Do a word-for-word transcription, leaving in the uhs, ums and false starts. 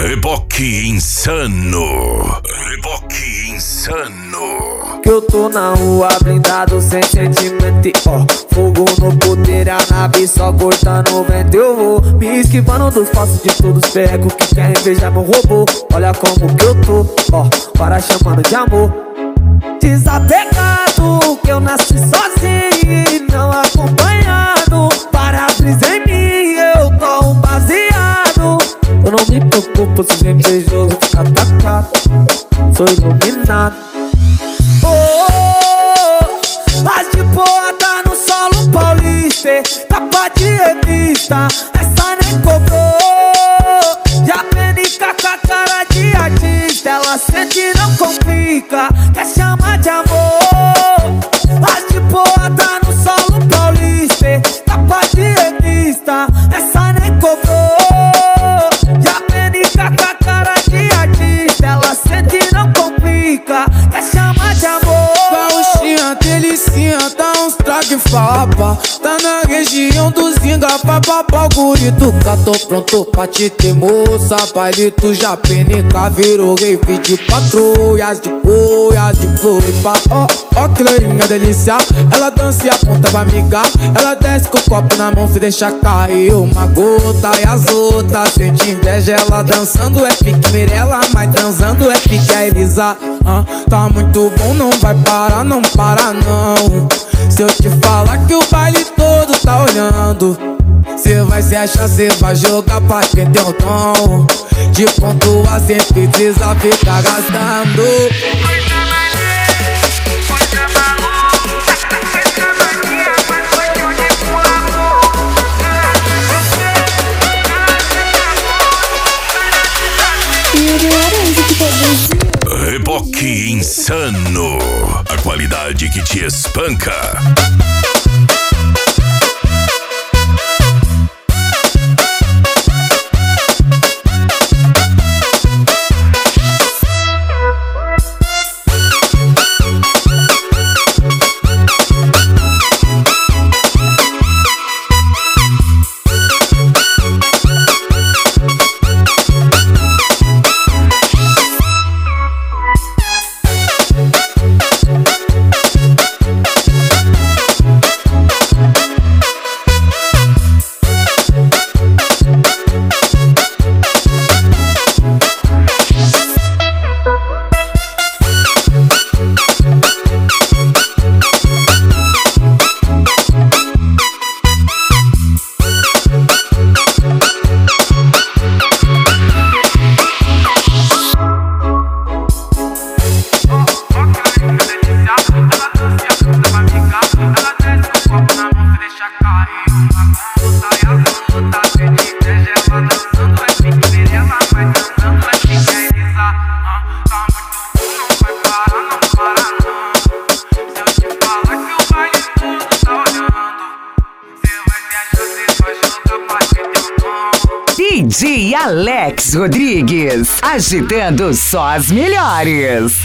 Reboque insano. Reboque insano. Que eu tô na rua blindado sem sentimento, ó. Fogo no puteiro, a nave só cortando o vento. Eu vou me esquivando dos passos de todos os perrecos que querem beijar meu robô. Olha como que eu tô, ó, para chamando de amor. Desapegado, que eu nasci sozinho e não acompanhado. Para-brisa em mim, eu tô um baseado. Eu não me preocupo se vem beijoso ficar atacado. Sou iluminado. Oh, as de boa tá no solo paulista, capa de revista, essa nem cobrou. Já penica com a cara de artista, ela sente e não complica, quer chamar de amor. As de boa tá no solo paulista, capa de revista, essa nem cobrou. Já penica com a cara de artista, ela sente e não complica, quer chamar de amor. Gauchinha, delicinha, dá uns trague fapa. Tá na região do Zinga, vai papar o gurituca. Tô pronto pra te ter, moça. Baile tu já penica, virou rave de patrulhas, de boias, de floripa. Ó, ó que loirinha delícia, ela dança e aponta pra amigar. Ela desce com o copo na mão, se deixa cair uma gota. E as outras sente inveja, ela dançando é pique Mirella, mas transando é pique a Elisa. Ah, tá muito bom, não vai parar, não para não. Se eu te falar que o baile todo tá olhando, cê vai se achar, cê vai jogar pra quem tem o tom. De pontua cê precisa ficar gastando. Reboque insano. A qualidade que te espanca. D J Alex Rodrigues, agitando só as melhores.